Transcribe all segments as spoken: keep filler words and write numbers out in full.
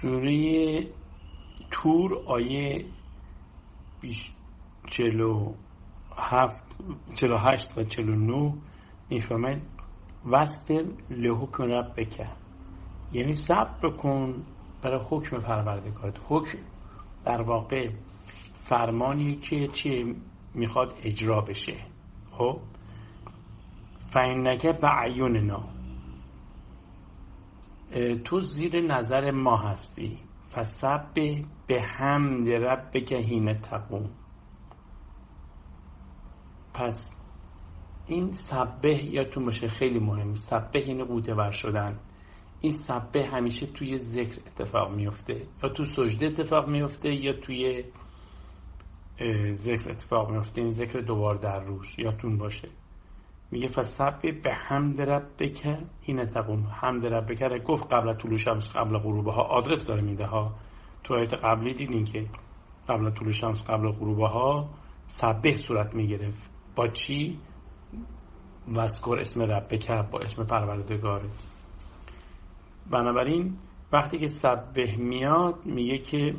سوره تور آیه چهل و هفت چهل و هشت و چهل و نه میفهمید واصبر لحکم ربک، یعنی صبر کن برای حکم پروردگارت. حکم در واقع فرمانی که چی میخواد اجرا بشه. خب فإنک بأعیننا، تو زیر نظر ما هستی. فسبح بحمد ربک حین تقوم. پس این سبح یادتون باشه خیلی مهم. سبح یعنی قوطه ور شدن. این سبح همیشه توی ذکر اتفاق میفته، یا تو سجده اتفاق میفته یا توی ذکر اتفاق میفته. این ذکر دوبار در روز یادتون باشه. میگه فسبح بحمد ربک حین تقوم. حمد ربک را گفت قبل طلوع شمس قبل غروبها، آدرس داره میده ها. تو آیات قبلی دیدین که قبل طلوع شمس قبل غروبها سبح صورت میگرفت. با چی؟ واذکر اسم ربک، با اسم پروردگارت. بنابراین وقتی که سبح میاد میگه که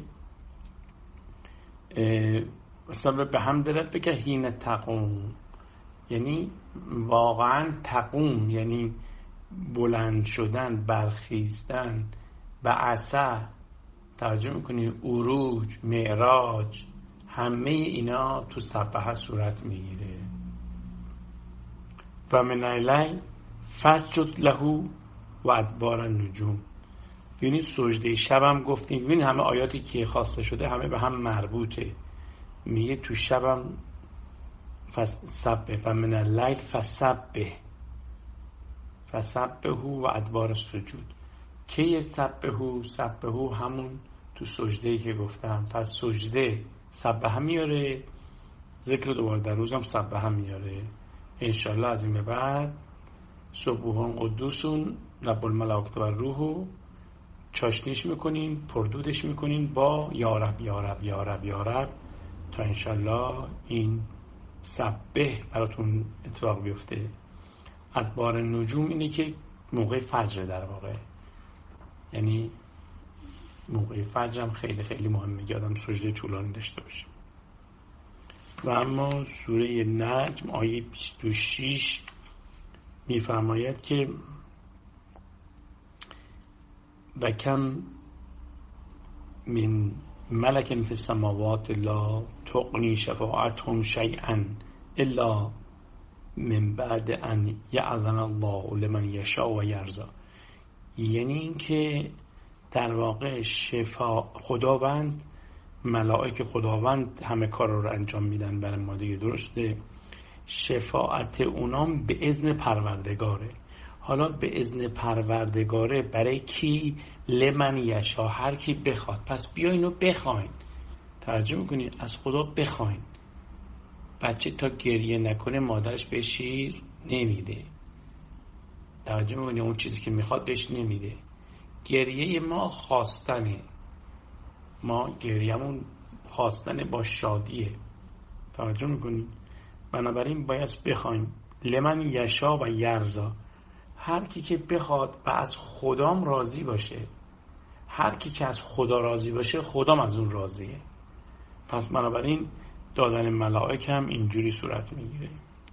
سبح بحمد ربک حین تقوم، یعنی واقعا تقوم یعنی بلند شدن، برخیستن. بعثه توجه میکنی، عروج، معراج، همه اینا تو سبحه صورت میگیره. و من اللیل فاسجد له و ادبار النجوم. ببینید سجده شبم گفتیم. ببینید همه آیاتی که خواسته شده همه به هم مربوطه. میگه تو شبم فسبح و من اللیل فسبح فسبحوا و ادبار السجود. کی سبحوا؟ سبحوا همون تو سجده که گفتم. پس سجده سبحه میاره، ذکر دوباره در روزم سبحه میاره. انشالله از این به بعد سبوحان قدوسون رب الملائکه و روح چاشنیش میکنین، پردودش میکنین با یارب یارب یارب یارب تا انشالله این سبح براتون اتفاق بیفته. ادبار نجوم اینه که موقع فجر در واقع، یعنی موقع فجر هم خیلی خیلی مهمه که آدم سجده طولانی داشته باشه. و اما سوره نجم آیه بیست و شش میفرماید که و کم من ملک فی السماوات لا تغنی شفاعتهم شیئا الا من بعد ان یأذن الله لمن یشاء و یرضی. یعنی این که در واقع شفا خداوند، ملائک خداوند همه کار رو انجام میدن برای ما دیگه، درسته؟ شفاعت اونام به اذن پروردگاره. حالا به اذن پروردگاره برای کی؟ لمن یشاء، هر کی بخواد. پس بیاین و بخواین. توجه میکنین؟ از خدا بخواین. بچه تا گریه نکنه مادرش به شیر نمیده. توجه میکنین؟ اون چیزی که میخواد بهش نمیده. گریه ما خواستنه، ما گریه‌مون خواستن با شادیه. توجه میکنین؟ بنابراین باید بخوایم. لمن یشاء و یرضی، هر کی که بخواد و از خدام راضی باشه. هر کی که از خدا راضی باشه خدام از اون راضیه. پس بنابراین دادن ملائک هم اینجوری صورت میگیره.